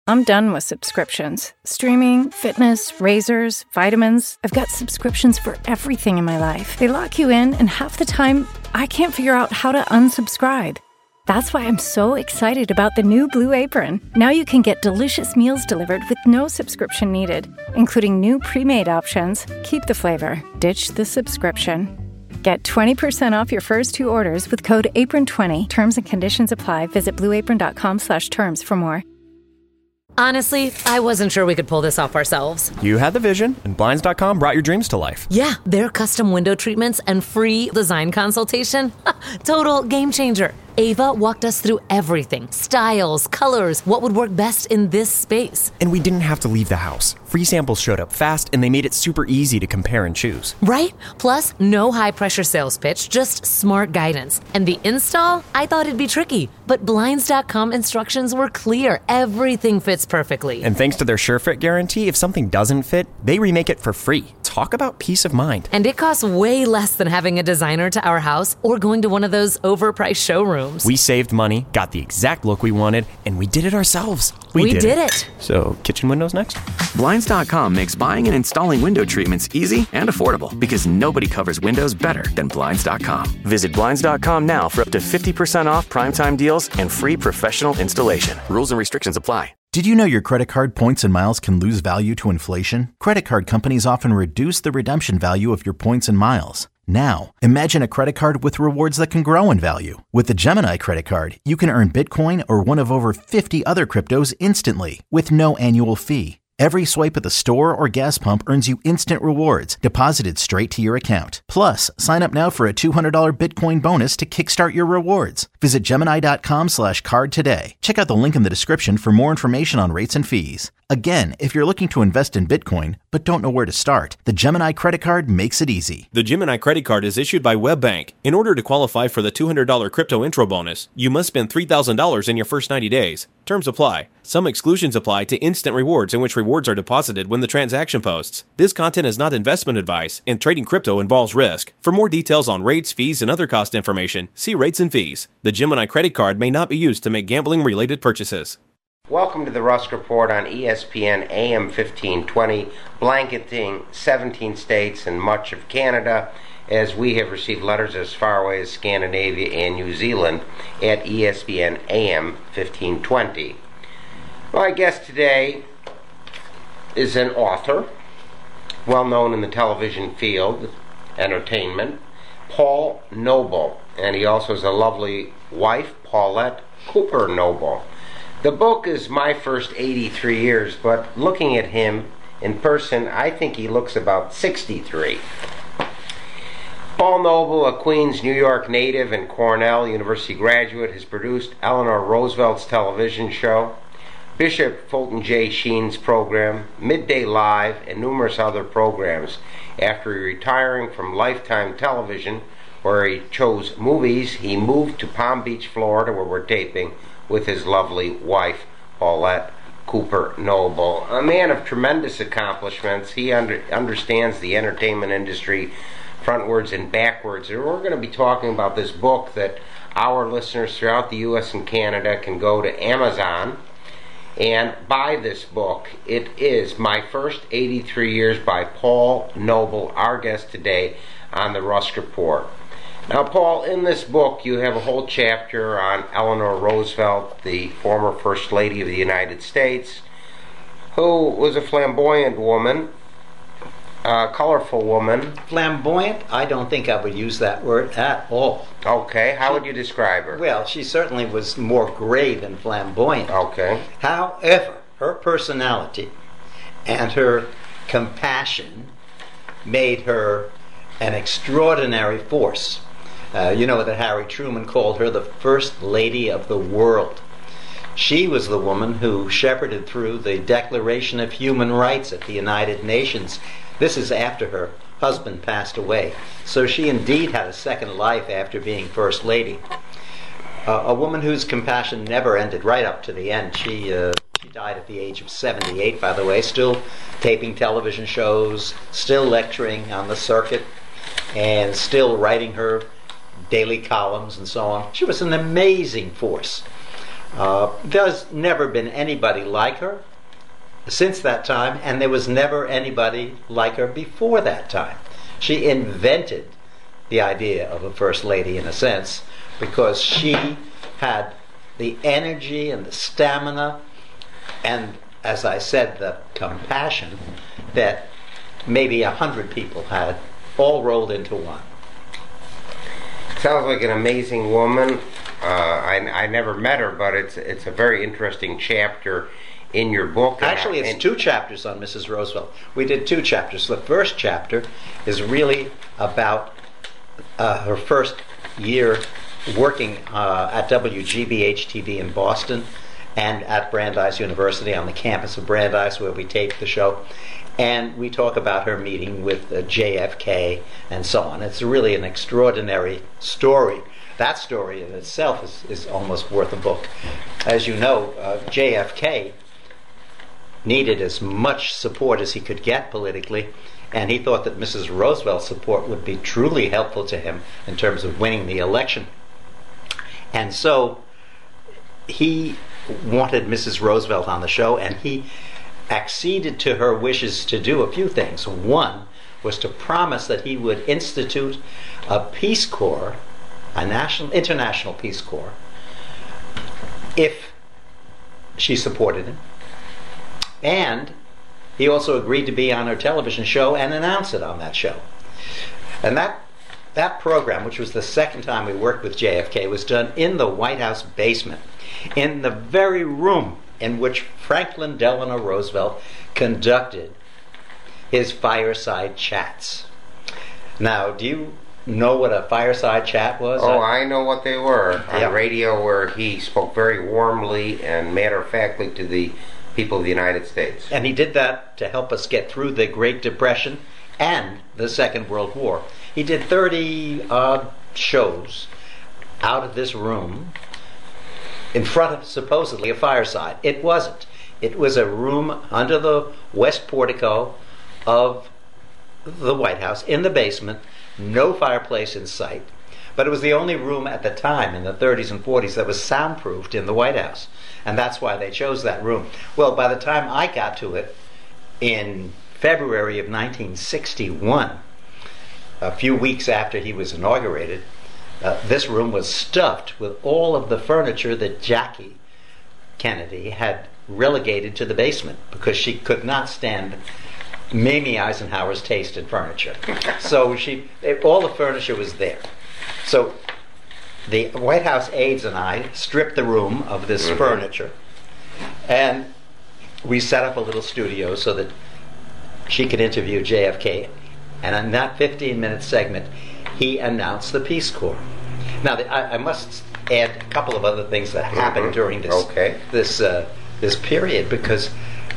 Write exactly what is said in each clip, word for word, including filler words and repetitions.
I'm done with subscriptions. Streaming, fitness, razors, vitamins. I've got subscriptions for everything in my life. They lock you in, and half the time, I can't figure out how to unsubscribe. That's why I'm so excited about the new Blue Apron. Now you can get delicious meals delivered with no subscription needed, including new pre-made options. Keep the flavor, ditch the subscription. Get twenty percent off your first two orders with code apron twenty. Terms and conditions apply. Visit blueapron.com slash terms for more. Honestly, I wasn't sure we could pull this off ourselves. You had the vision, and Blinds dot com brought your dreams to life. Yeah, their custom window treatments and free design consultation. Total game changer. Ava walked us through everything. Styles, colors, what would work best in this space. And we didn't have to leave the house. Free samples showed up fast, and they made it super easy to compare and choose. Right? Plus, no high-pressure sales pitch, just smart guidance. And the install? I thought it'd be tricky, but Blinds dot com instructions were clear. Everything fits perfectly. And thanks to their SureFit guarantee, if something doesn't fit, they remake it for free. Talk about peace of mind. And it costs way less than having a designer to our house or going to one of those overpriced showrooms. We saved money, got the exact look we wanted, and we did it ourselves. We, we did, did it. it. So, kitchen windows next? Blinds dot com makes buying and installing window treatments easy and affordable because nobody covers windows better than Blinds dot com. Visit Blinds dot com now for up to fifty percent off primetime deals and free professional installation. Rules and restrictions apply. Did you know your credit card points and miles can lose value to inflation? Credit card companies often reduce the redemption value of your points and miles. Now, imagine a credit card with rewards that can grow in value. With the Gemini credit card, you can earn Bitcoin or one of over fifty other cryptos instantly with no annual fee. Every swipe at the store or gas pump earns you instant rewards deposited straight to your account. Plus, sign up now for a two hundred dollars Bitcoin bonus to kickstart your rewards. Visit Gemini.com slash card today. Check out the link in the description for more information on rates and fees. Again, if you're looking to invest in Bitcoin but don't know where to start, the Gemini credit card makes it easy. The Gemini credit card is issued by WebBank. In order to qualify for the two hundred dollars crypto intro bonus, you must spend three thousand dollars in your first ninety days. Terms apply. Some exclusions apply to instant rewards, in which rewards are deposited when the transaction posts. This content is not investment advice, and trading crypto involves risk. For more details on rates, fees, and other cost information, see Rates and Fees. The Gemini credit card may not be used to make gambling-related purchases. Welcome to the Rusk Report on E S P N A M fifteen twenty, blanketing seventeen states and much of Canada, as we have received letters as far away as Scandinavia and New Zealand at E S P N A M fifteen twenty. My guest today is an author, well known in the television field, entertainment, Paul Noble, and he also has a lovely wife, Paulette Cooper Noble. The book is My First eighty-three Years, but looking at him in person, I think he looks about sixty-three. Paul Noble, a Queens, New York native and Cornell University graduate, has produced Eleanor Roosevelt's television show, Bishop Fulton J. Sheen's program, Midday Live, and numerous other programs. After retiring from Lifetime Television, where he chose movies, he moved to Palm Beach, Florida, where we're taping, with his lovely wife, Paulette Cooper Noble. A man of tremendous accomplishments. He under, understands the entertainment industry frontwards and backwards. And we're going to be talking about this book that our listeners throughout the U S and Canada can go to Amazon and buy this book. It is My First eighty-three Years by Paul Noble, our guest today on the Rusk Report. Now, Paul, in this book you have a whole chapter on Eleanor Roosevelt, the former First Lady of the United States, who was a flamboyant woman, a colorful woman. Flamboyant? I don't think I would use that word at all. Okay, how would you describe her? Well, she certainly was more gray than flamboyant. Okay. However, her personality and her compassion made her an extraordinary force. Uh, you know that Harry Truman called her the First Lady of the World. She was the woman who shepherded through the Declaration of Human Rights at the United Nations. This is after her husband passed away. So she indeed had a second life after being First Lady. Uh, a woman whose compassion never ended, right up to the end. She, uh, she died at the age of seventy-eight, by the way, still taping television shows, still lecturing on the circuit, and still writing her daily columns and so on. She was an amazing force. Uh, there's never been anybody like her since that time, and there was never anybody like her before that time. She invented the idea of a first lady, in a sense, because she had the energy and the stamina and, as I said, the compassion that maybe a hundred people had, all rolled into one. Sounds like an amazing woman. Uh, I, I never met her, but it's it's a very interesting chapter in your book. Actually, it's two chapters on Missus Roosevelt. We did two chapters. The first chapter is really about uh, her first year working uh, at W G B H T V in Boston and at Brandeis University on the campus of Brandeis, where we taped the show. And we talk about her meeting with uh, J F K and so on. It's really an extraordinary story. That story in itself is, is almost worth a book. As you know, uh, J F K needed as much support as he could get politically, and he thought that Missus Roosevelt's support would be truly helpful to him in terms of winning the election. And so he wanted Missus Roosevelt on the show, and he acceded to her wishes to do a few things. One was to promise that he would institute a Peace Corps, a national, international Peace Corps, if she supported him. And he also agreed to be on her television show and announce it on that show. And that that program, which was the second time we worked with J F K, was done in the White House basement, in the very room in which Franklin Delano Roosevelt conducted his fireside chats. Now, do you know what a fireside chat was? Oh, I know what they were. On Yep. radio, where he spoke very warmly and matter-of-factly to the people of the United States. And he did that to help us get through the Great Depression and the Second World War. He did thirty odd shows out of this room in front of supposedly a fireside. It wasn't. It was a room under the west portico of the White House in the basement, no fireplace in sight. But it was the only room at the time in the thirties and forties that was soundproofed in the White House. And that's why they chose that room. Well, by the time I got to it in February of nineteen sixty-one, a few weeks after he was inaugurated, uh, this room was stuffed with all of the furniture that Jackie Kennedy had relegated to the basement because she could not stand Mamie Eisenhower's taste in furniture. So she, it, all the furniture was there. So the White House aides and I stripped the room of this mm-hmm. furniture, and we set up a little studio so that she could interview J F K. And in that fifteen-minute segment, he announced the Peace Corps. Now, the, I, I must add a couple of other things that happened mm-hmm. during this okay. this uh, this period, because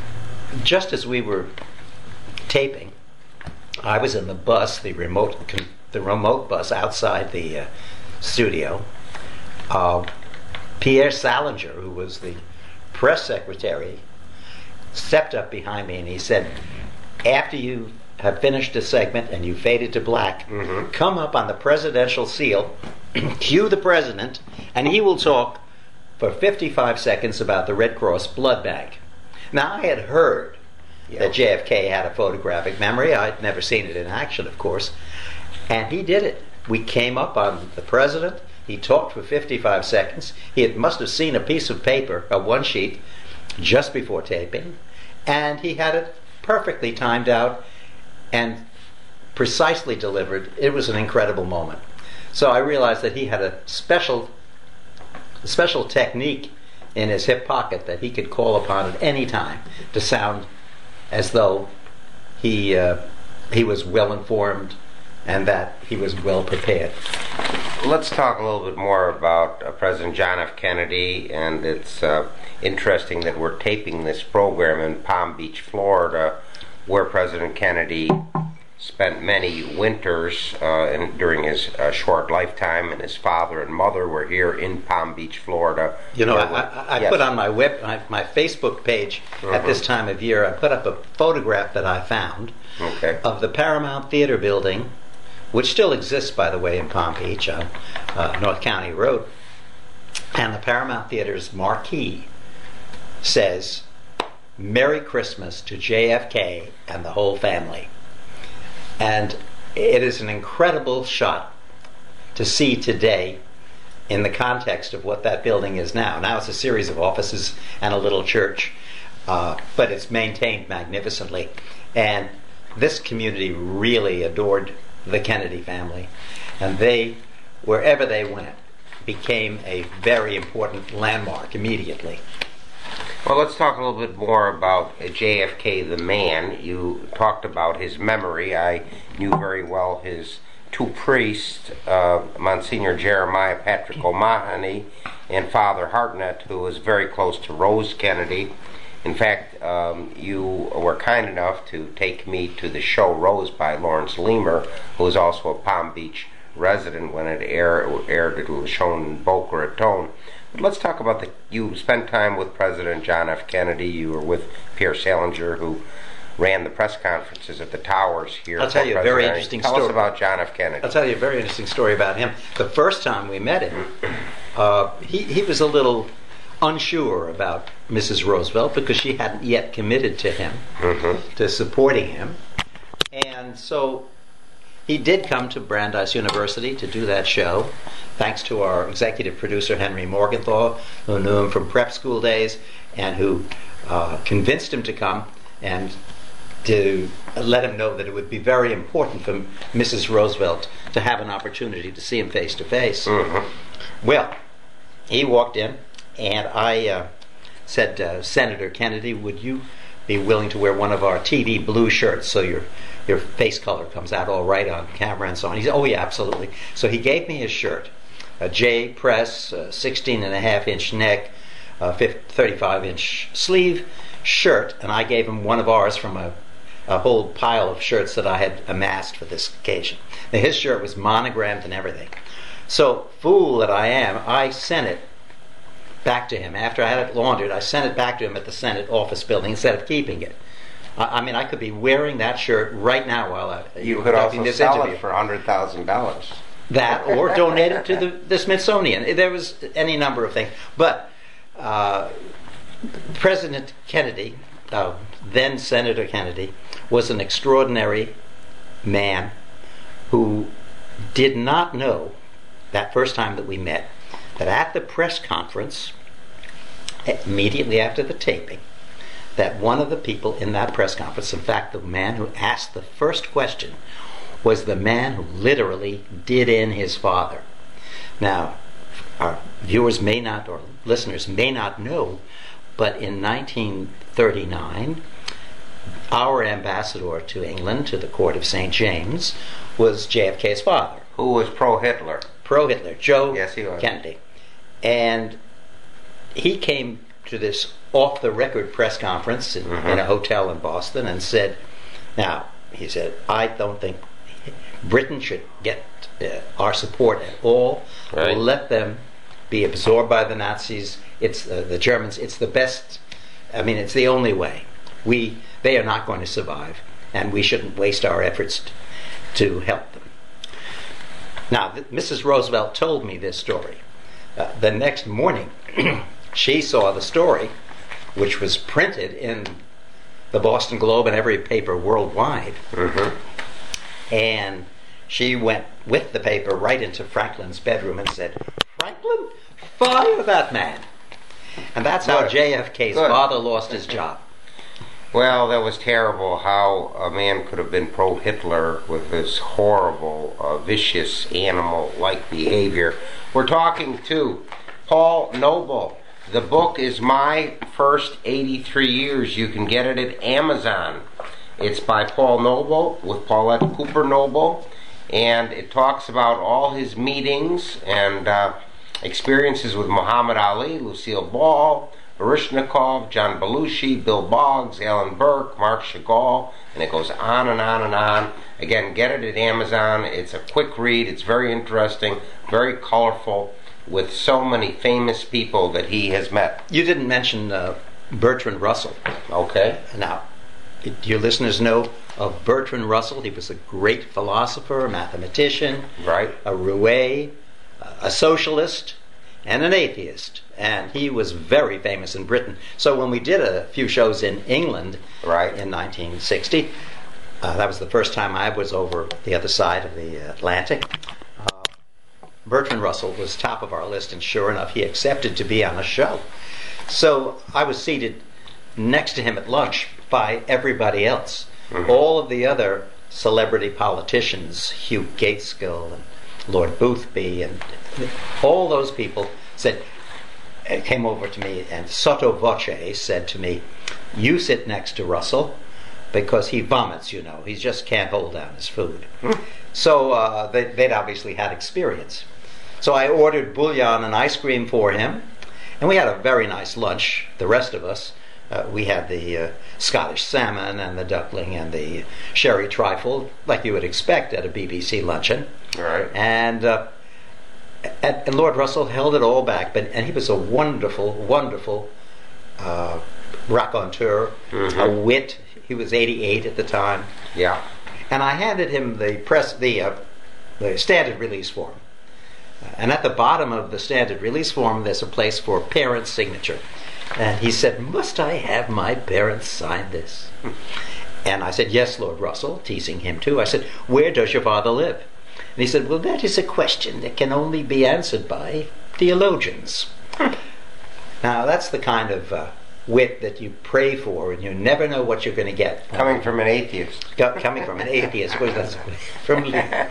just as we were taping, I was in the bus, the remote the remote bus outside the uh, studio. Uh, Pierre Salinger, who was the press secretary, stepped up behind me and he said, "After you have finished a segment and you faded to black, mm-hmm. come up on the presidential seal, cue the president, and he will talk for fifty-five seconds about the Red Cross blood bank." Now, I had heard yeah. that J F K had a photographic memory. I'd never seen it in action, of course. And he did it. We came up on the president. He talked for fifty-five seconds. He had, must have seen a piece of paper, a one sheet, just before taping. And he had it perfectly timed out and precisely delivered. It was an incredible moment. So I realized that he had a special, a special technique in his hip pocket that he could call upon at any time to sound as though he uh, he was well informed and that he was well prepared. Let's talk a little bit more about uh, President John F. Kennedy, and it's uh, interesting that we're taping this program in Palm Beach, Florida, where President Kennedy spent many winters uh, in, during his uh, short lifetime, and his father and mother were here in Palm Beach, Florida. You know, I, I, I yes. put on my web, my, my Facebook page mm-hmm. at this time of year, I put up a photograph that I found okay. of the Paramount Theater building, which still exists, by the way, in Palm Beach on uh, North County Road. And the Paramount Theater's marquee says, "Merry Christmas to J F K and the whole family." And it is an incredible shot to see today in the context of what that building is now. Now it's a series of offices and a little church, uh, but it's maintained magnificently. And this community really adored the Kennedy family. And they, wherever they went, became a very important landmark immediately. Well, let's talk a little bit more about J F K the man. You talked about his memory. I knew very well his two priests, uh, Monsignor Jeremiah Patrick O'Mahony and Father Hartnett, who was very close to Rose Kennedy. In fact, um, you were kind enough to take me to the show Rose by Lawrence Leamer, who was also a Palm Beach resident when it aired. aired it was shown in Boca Raton. But let's talk about the. You spent time with President John F. Kennedy. You were with Pierre Salinger, who ran the press conferences at the towers here. I'll tell you a very interesting Tell story. us about John F. Kennedy. I'll tell you a very interesting story about him. The first time we met him, uh, he, he was a little unsure about Missus Roosevelt because she hadn't yet committed to him, mm-hmm. to supporting him. And so he did come to Brandeis University to do that show, thanks to our executive producer, Henry Morgenthau, who knew him from prep school days and who uh, convinced him to come and to let him know that it would be very important for Missus Roosevelt to have an opportunity to see him face to face. Well, he walked in, and I uh, said, uh, Senator Kennedy, would you be willing to wear one of our T V blue shirts so your your face color comes out all right on camera and so on? He said, oh yeah, absolutely. So he gave me his shirt, a J press, uh, sixteen and a half inch neck, uh, thirty-five inch sleeve shirt, and I gave him one of ours from a, a whole pile of shirts that I had amassed for this occasion. Now, his shirt was monogrammed and everything. So, fool that I am, I sent it back to him. After I had it laundered, I sent it back to him at the Senate office building instead of keeping it. I, I mean, I could be wearing that shirt right now while I... You could also this sell interview. It for one hundred thousand dollars. That, or donate it to the, the Smithsonian. There was any number of things. But uh, President Kennedy, uh, then Senator Kennedy, was an extraordinary man who did not know, that first time that we met, that at the press conference, immediately after the taping, that one of the people in that press conference, in fact the man who asked the first question, was the man who literally did in his father. Now, our viewers may not, or listeners may not know, but in nineteen thirty-nine, our ambassador to England, to the court of Saint James, was J F K's father. Who was pro-Hitler. Pro-Hitler, Joe yes, he was. Kennedy. And he came to this off-the-record press conference in, mm-hmm. in a hotel in Boston and said, now, he said, I don't think Britain should get uh, our support at all. Right. We'll let them be absorbed by the Nazis. It's uh, the Germans. It's the best. I mean, it's the only way. We, they are not going to survive, and we shouldn't waste our efforts t- to help them. Now, th- Missus Roosevelt told me this story. Uh, the next morning, she saw the story, which was printed in the Boston Globe and every paper worldwide. Mm-hmm. And she went with the paper right into Franklin's bedroom and said, Franklin, fire that man. And that's how Good. J F K's Good. father lost his job. Well, that was terrible how a man could have been pro-Hitler with this horrible, uh, vicious, animal-like behavior. We're talking to Paul Noble. The book is My First eighty-three Years. You can get it at Amazon. It's by Paul Noble with Paulette Cooper Noble, and it talks about all his meetings and uh, experiences with Muhammad Ali, Lucille Ball, Baryshnikov, John Belushi, Bill Boggs, Alan Burke, Mark Chagall, and it goes on and on and on. Again, get it at Amazon. It's a quick read. It's very interesting, very colorful, with so many famous people that he has met. You didn't mention uh, Bertrand Russell. Okay. Now, your listeners know of Bertrand Russell. He was a great philosopher, a mathematician, right, a roue, a socialist. and an atheist, and he was very famous in Britain. So when we did a few shows in England right. in nineteen sixty, uh, that was the first time I was over the other side of the Atlantic. Uh, Bertrand Russell was top of our list, and sure enough, he accepted to be on a show. So I was seated next to him at lunch by everybody else. Mm-hmm. All of the other celebrity politicians, Hugh Gaitskell and Lord Boothby, and all those people said, came over to me and sotto voce said to me, "You sit next to Russell because he vomits, you know. He just can't hold down his food." Mm-hmm. So uh, they, they'd obviously had experience. So I ordered bouillon and ice cream for him, and we had a very nice lunch, the rest of us. Uh, we had the uh, Scottish salmon and the duckling and the sherry trifle, like you would expect at a B B C luncheon. Right. And, uh, and, and Lord Russell held it all back, but and he was a wonderful, wonderful uh, raconteur, mm-hmm. a wit. He was eighty-eight at the time. Yeah. And I handed him the press, the uh, the standard release form, and at the bottom of the standard release form, there's a place for parent signature. And he said, "Must I have my parents sign this?" And I said, "Yes, Lord Russell," teasing him too. I said, "Where does your father live?" And he said, "Well, that is a question that can only be answered by theologians." Now, that's the kind of uh, wit that you pray for, and you never know what you're going to get. Coming from an atheist. Co- coming from an atheist. Of course, that's from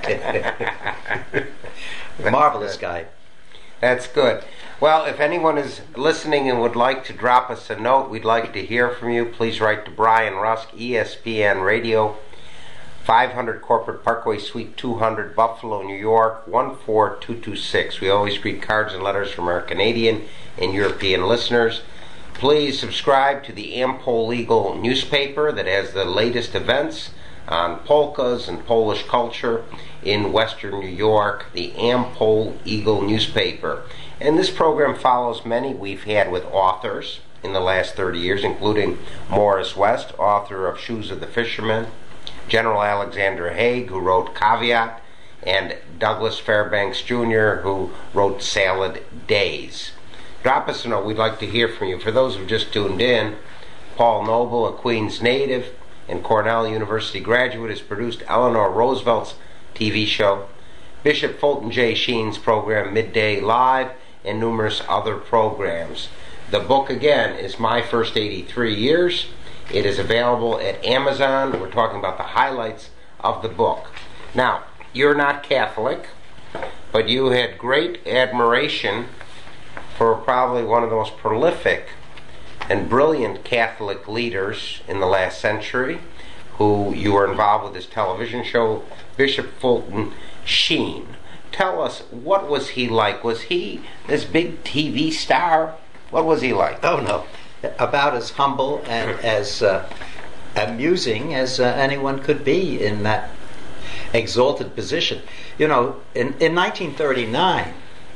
marvelous guy. That's good. Well, if anyone is listening and would like to drop us a note, we'd like to hear from you. Please write to Brian Rusk, E S P N Radio, five hundred Corporate Parkway, Suite two hundred, Buffalo, New York, one four two two six. We always read cards and letters from our Canadian and European listeners. Please subscribe to the Am-Pol Eagle newspaper that has the latest events on polkas and Polish culture in Western New York, the Am-Pol Eagle newspaper. And this program follows many we've had with authors in the last thirty years, including Morris West, author of Shoes of the Fisherman, General Alexander Haig, who wrote Caveat, and Douglas Fairbanks Junior, who wrote Salad Days. Drop us a note. We'd like to hear from you. For those who've just tuned in, Paul Noble, a Queens native and Cornell University graduate, has produced Eleanor Roosevelt's T V show, Bishop Fulton J. Sheen's program Midday Live, and numerous other programs. The book, again, is My First eighty-three Years. It is available at Amazon. We're talking about the highlights of the book. Now, you're not Catholic, but you had great admiration for probably one of the most prolific and brilliant Catholic leaders in the last century, who you were involved with his television show, Bishop Fulton Sheen. Tell us, what was he like? Was he this big T V star? What was he like? Oh, no. About as humble and as uh, amusing as uh, anyone could be in that exalted position. You know, in, in nineteen thirty-nine,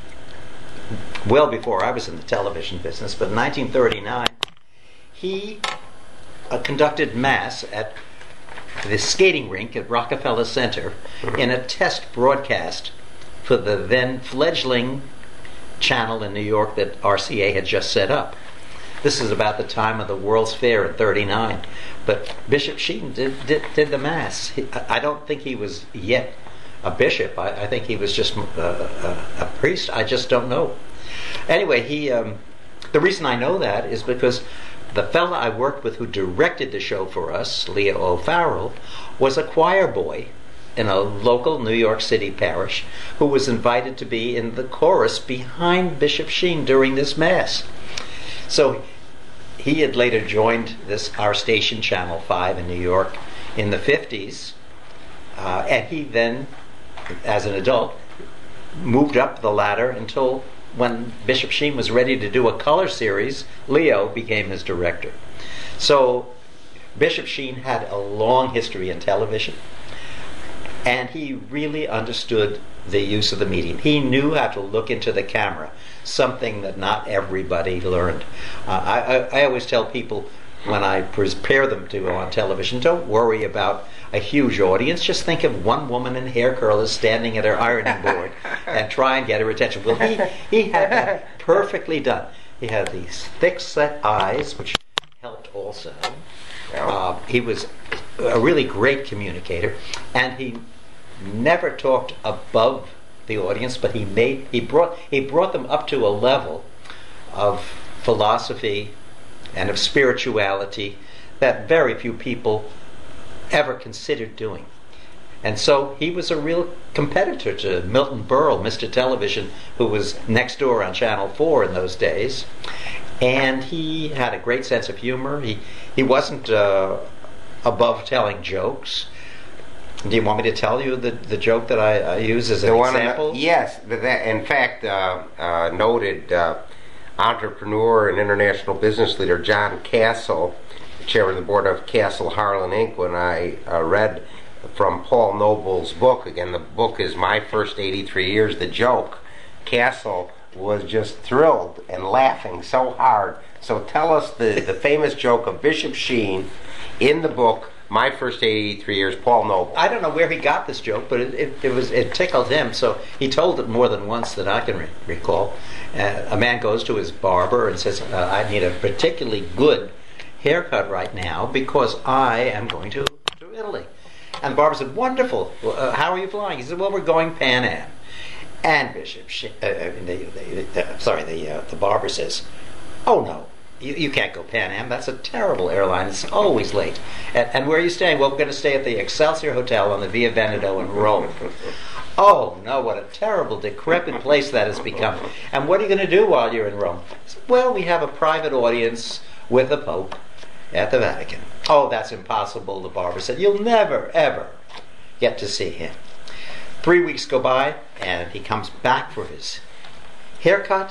well before I was in the television business, but in nineteen thirty-nine, he uh, conducted Mass at the skating rink at Rockefeller Center in a test broadcast for the then fledgling channel in New York that R C A had just set up. This is about the time of the World's Fair in thirty-nine. But Bishop Sheen did, did, did the Mass. He, I don't think he was yet a bishop. I, I think he was just a, a, a priest. I just don't know. Anyway, he. Um, the reason I know that is because the fella I worked with who directed the show for us, Leo O'Farrell, was a choir boy in a local New York City parish who was invited to be in the chorus behind Bishop Sheen during this Mass. So he had later joined this our station, Channel five in New York, in the fifties, uh, and he then, as an adult, moved up the ladder until when Bishop Sheen was ready to do a color series, Leo became his director. So Bishop Sheen had a long history in television, and he really understood the use of the medium. He knew how to look into the camera, something that not everybody learned. Uh, I, I, I always tell people, when I prepare them to go on television, don't worry about a huge audience. Just think of one woman in hair curlers standing at her ironing board and try and get her attention. Well, he, he had that perfectly done. He had these thick-set eyes, which helped also. Uh, he was a really great communicator, and he never talked above the audience, but he made he brought he brought them up to a level of philosophy and of spirituality that very few people ever considered doing. And so he was a real competitor to Milton Berle, Mister Television, who was next door on Channel four in those days. And he had a great sense of humor. He he wasn't uh, above telling jokes. Do you want me to tell you the, the joke that I, I use as an the one example? The, yes. The, that, in fact, uh, uh, noted uh, entrepreneur and international business leader John Castle, chairman of the board of Castle Harlan Incorporated, when I uh, read from Paul Noble's book, again, the book is My First eighty-three Years, the joke, Castle was just thrilled and laughing so hard. So tell us the, the famous joke of Bishop Sheen in the book, My First eighty-three Years, Paul Noble. I don't know where he got this joke, but it, it, it was it tickled him, so he told it more than once that I can re- recall. Uh, a man goes to his barber and says, uh, I need a particularly good haircut right now because I am going to, to Italy. And the barber said, wonderful. Well, uh, how are you flying? He said, well, we're going Pan Am. And Bishop, Sh- uh, the, the, the, sorry, the uh, the barber says, oh no, you, you can't go Pan Am. That's a terrible airline. It's always late. And, and where are you staying? Well, we're going to stay at the Excelsior Hotel on the Via Veneto in Rome. Oh no, what a terrible, decrepit place that has become. And what are you going to do while you're in Rome? Well, we have a private audience with the Pope at the Vatican. Oh, that's impossible, the barber said. You'll never, ever get to see him. Three weeks go by, and he comes back for his haircut.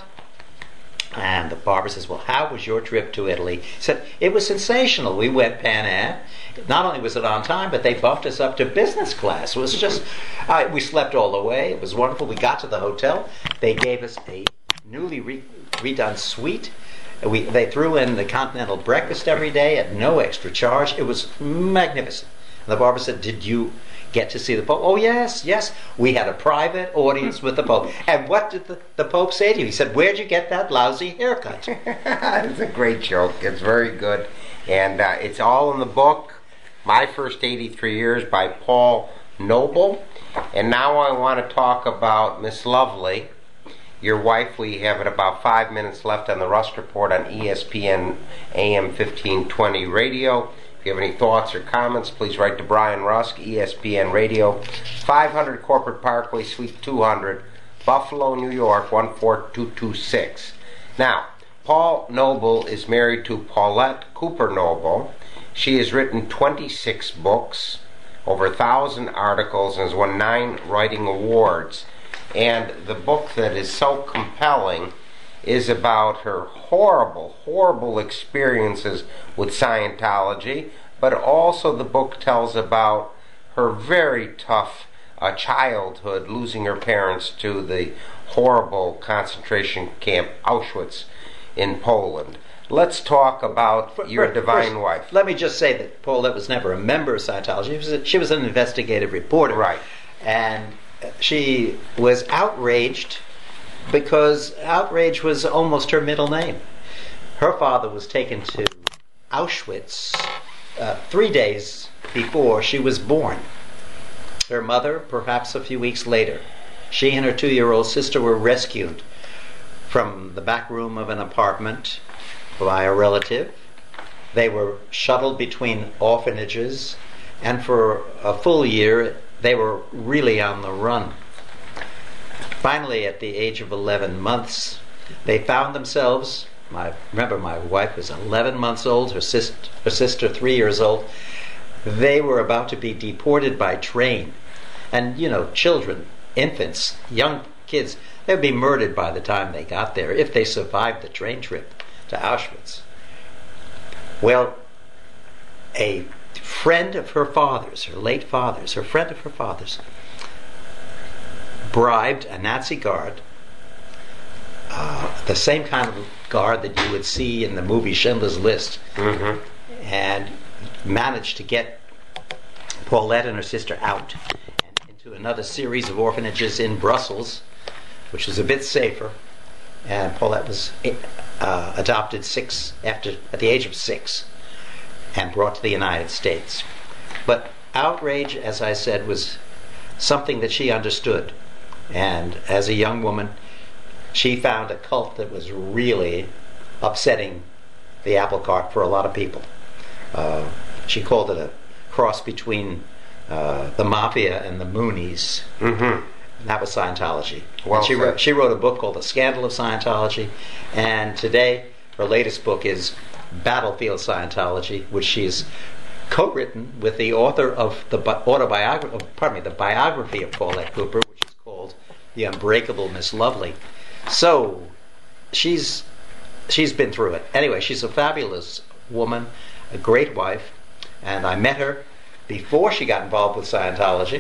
And the barber says, well, how was your trip to Italy? He said, it was sensational. We went Pan Am. Not only was it on time, but they bumped us up to business class. It was just, uh, we slept all the way. It was wonderful. We got to the hotel. They gave us a newly re- redone suite. We, they threw in the continental breakfast every day at no extra charge. It was magnificent. And the barber said, did you get to see the Pope? Oh, yes, yes. We had a private audience with the Pope. And what did the, the Pope say to you? He said, where'd you get that lousy haircut? It's a great joke. It's very good. And uh, it's all in the book, My First eighty-three Years by Paul Noble. And now I want to talk about Miss Lovely, your wife. We have it about five minutes left on the Rusk Report on E S P N A M fifteen twenty radio. If you have any thoughts or comments, please write to Brian Rusk, E S P N Radio, five hundred Corporate Parkway, Suite two hundred, Buffalo, New York, one four two two six. Now, Paul Noble is married to Paulette Cooper Noble. She has written twenty-six books, over one thousand articles, and has won nine writing awards. And the book that is so compelling is about her horrible, horrible experiences with Scientology, but also the book tells about her very tough uh, childhood, losing her parents to the horrible concentration camp Auschwitz in Poland. Let's talk about for, your for, divine first, wife. Let me just say that Paulette was never a member of Scientology. She was, a, she was an investigative reporter. Right. And she was outraged because outrage was almost her middle name. Her father was taken to Auschwitz uh, three days before she was born. Her mother, perhaps a few weeks later. She and her two-year-old sister were rescued from the back room of an apartment by a relative. They were shuttled between orphanages, and for a full year they were really on the run. Finally, at the age of eleven months, they found themselves, my, remember my wife was eleven months old, her, sis, her sister three years old, they were about to be deported by train. And, you know, children, infants, young kids, they would be murdered by the time they got there if they survived the train trip to Auschwitz. Well, a friend of her father's, her late father's, her friend of her father's, bribed a Nazi guard, uh, the same kind of guard that you would see in the movie Schindler's List, mm-hmm. and managed to get Paulette and her sister out and into another series of orphanages in Brussels, which is a bit safer. And Paulette was uh, adopted six after at the age of six and brought to the United States. But outrage, as I said, was something that she understood. And as a young woman, she found a cult that was really upsetting the apple cart for a lot of people. Uh, she called it a cross between uh, the Mafia and the Moonies. Mm-hmm. And that was Scientology. Well and she, said. wrote, she wrote a book called The Scandal of Scientology. And today, her latest book is Battlefield Scientology, which she's co-written with the author of the bi- autobiography, pardon me, the biography of Paulette Cooper, which is called The Unbreakable Miss Lovely. So she's she's been through it. Anyway, she's a fabulous woman, a great wife, and I met her before she got involved with Scientology.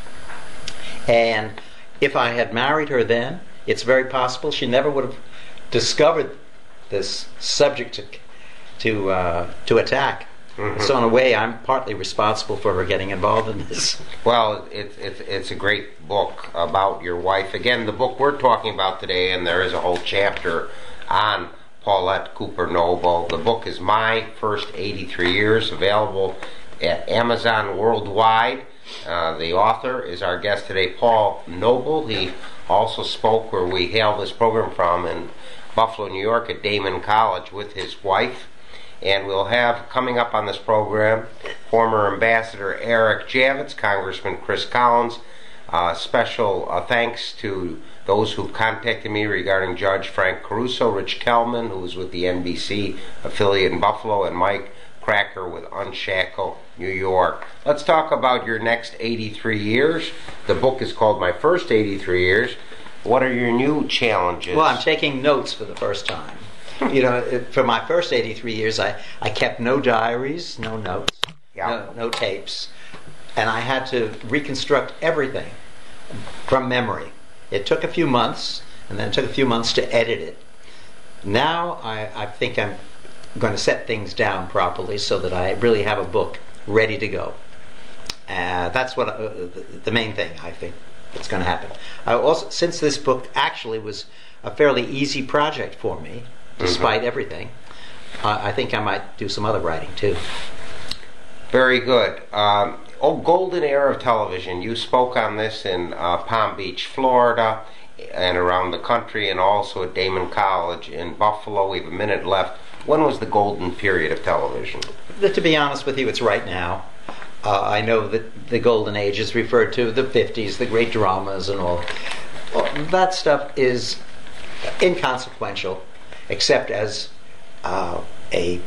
And if I had married her then, it's very possible she never would have discovered this subject to to uh, to attack. Mm-hmm. So in a way, I'm partly responsible for her getting involved in this. Well, it, it, it's a great book about your wife. Again, the book we're talking about today, and there is a whole chapter on Paulette Cooper Noble. The book is My First eighty-three Years, available at Amazon worldwide. Uh, the author is our guest today, Paul Noble. He also spoke where we hail this program from in Buffalo, New York at Damon College with his wife. And we'll have coming up on this program former Ambassador Eric Javits, Congressman Chris Collins. Uh, special uh, thanks to those who've contacted me regarding Judge Frank Caruso, Rich Kellman, who was with the N B C affiliate in Buffalo, and Mike Cracker with Unshackle, New York. Let's talk about your next eighty-three years. The book is called My First eighty-three Years. What are your new challenges? Well, I'm taking notes for the first time. You know, it, for my first eighty-three years, I, I kept no diaries, no notes, Yeah. no, no tapes, and I had to reconstruct everything from memory. It took a few months, and then it took a few months to edit it. Now I, I think I'm going to set things down properly so that I really have a book ready to go. Uh, that's what uh, the, the main thing I think that's going to happen. I also, since this book actually was a fairly easy project for me, despite mm-hmm. everything, uh, I think I might do some other writing too. Very good. Um, oh, golden era of television. You spoke on this in uh, Palm Beach, Florida, and around the country, and also at Damon College in Buffalo. We have a minute left. When was the golden period of television? To be honest with you, it's right now. Uh, I know that the golden age is referred to the fifties, the great dramas and all. Well, that stuff is inconsequential, except as uh, a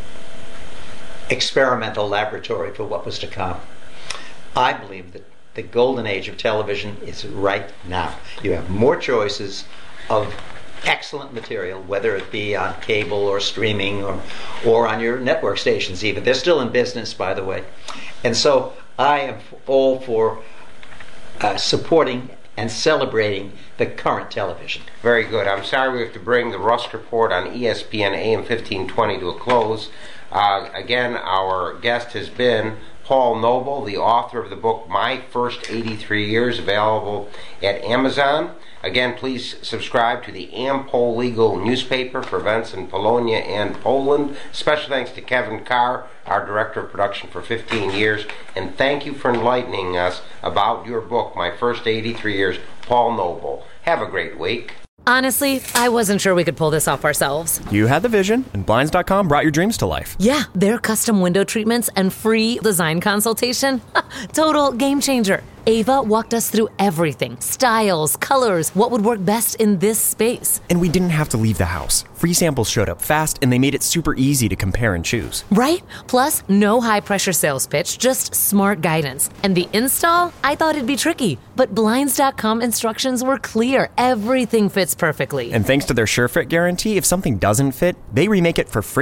experimental laboratory for what was to come. I believe that the golden age of television is right now. You have more choices of excellent material, whether it be on cable or streaming or, or on your network stations even. They're still in business, by the way. And so I am all for uh, supporting and celebrating the current television. Very good. I'm sorry we have to bring the Rusk Report on E S P N A M fifteen twenty to a close. Uh, again, our guest has been Paul Noble, the author of the book My First eighty-three Years, available at Amazon. Again, please subscribe to the Ampol Legal newspaper for events in Polonia and Poland. Special thanks to Kevin Carr, our director of production for fifteen years. And thank you for enlightening us about your book, My First eighty-three Years, Paul Noble. Have a great week. Honestly, I wasn't sure we could pull this off ourselves. You had the vision, and Blinds dot com brought your dreams to life. Yeah, their custom window treatments and free design consultation. Total game changer. Ava walked us through everything. Styles, colors, what would work best in this space. And we didn't have to leave the house. Free samples showed up fast, and they made it super easy to compare and choose. Right? Plus, no high-pressure sales pitch, just smart guidance. And the install? I thought it'd be tricky, but Blinds dot com instructions were clear. Everything fits perfectly. And thanks to their SureFit guarantee, if something doesn't fit, they remake it for free. Talk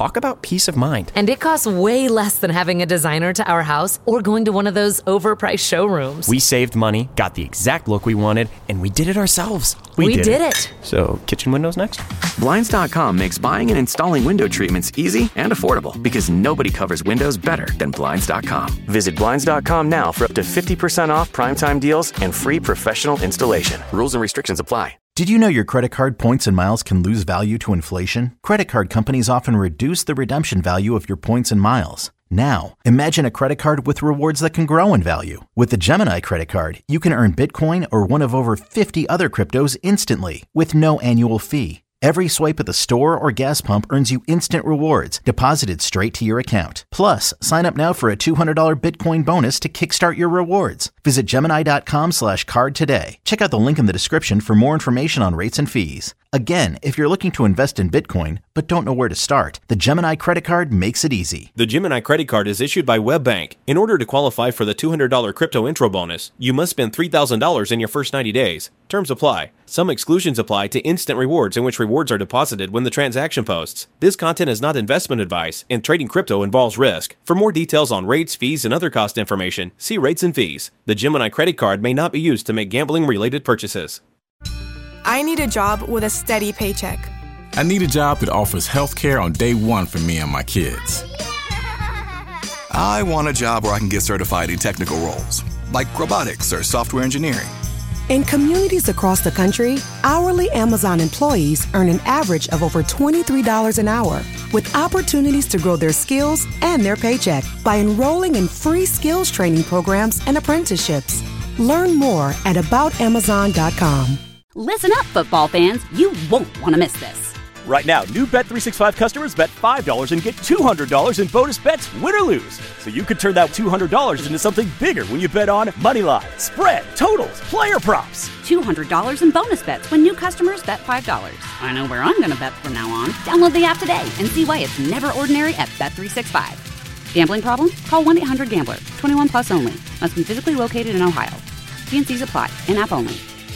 Talk about peace of mind. And it costs way less than having a designer to our house or going to one of those overpriced showrooms. We saved money, got the exact look we wanted, and we did it ourselves. We, we did, did it. it. So, kitchen windows next? Blinds dot com makes buying and installing window treatments easy and affordable because nobody covers windows better than Blinds dot com. Visit Blinds dot com now for up to fifty percent off primetime deals and free professional installation. Rules and restrictions apply. Did you know your credit card points and miles can lose value to inflation? Credit card companies often reduce the redemption value of your points and miles. Now, imagine a credit card with rewards that can grow in value. With the Gemini credit card, you can earn Bitcoin or one of over fifty other cryptos instantly with no annual fee. Every swipe at the store or gas pump earns you instant rewards deposited straight to your account. Plus, sign up now for a two hundred dollars Bitcoin bonus to kickstart your rewards. Visit Gemini dot com slash card today. Check out the link in the description for more information on rates and fees. Again, if you're looking to invest in Bitcoin but don't know where to start, the Gemini credit card makes it easy. The Gemini credit card is issued by WebBank. In order to qualify for the two hundred dollars crypto intro bonus, you must spend three thousand dollars in your first ninety days. Terms apply. Some exclusions apply to instant rewards, in which rewards are deposited when the transaction posts. This content is not investment advice, and trading crypto involves risk. For more details on rates, fees, and other cost information, see rates and fees. The Gemini credit card may not be used to make gambling-related purchases. I need a job with a steady paycheck. I need a job that offers health care on day one for me and my kids. I want a job where I can get certified in technical roles, like robotics or software engineering. In communities across the country, hourly Amazon employees earn an average of over twenty-three dollars an hour, with opportunities to grow their skills and their paycheck by enrolling in free skills training programs and apprenticeships. Learn more at about amazon dot com. Listen up, football fans. You won't want to miss this. Right now, new Bet three sixty-five customers bet five dollars and get two hundred dollars in bonus bets, win or lose. So you could turn that two hundred dollars into something bigger when you bet on money line, spread, totals, player props. two hundred dollars in bonus bets when new customers bet five dollars. I know where I'm going to bet from now on. Download the app today and see why it's never ordinary at Bet three sixty-five. Gambling problem? Call one eight hundred gambler. twenty-one plus only. Must be physically located in Ohio. T and C's apply. In-app only.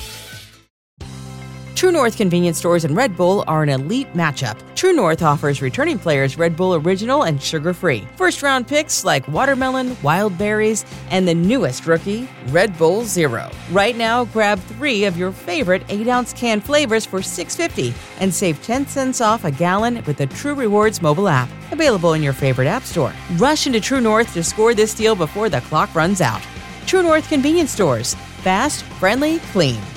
True North convenience stores and Red Bull are an elite matchup. True North offers returning players Red Bull Original and sugar-free. First-round picks like watermelon, wild berries, and the newest rookie, Red Bull Zero. Right now, grab three of your favorite eight ounce can flavors for six dollars and fifty cents and save ten cents off a gallon with the True Rewards mobile app. Available in your favorite app store. Rush into True North to score this deal before the clock runs out. True North convenience stores. Fast, friendly, clean.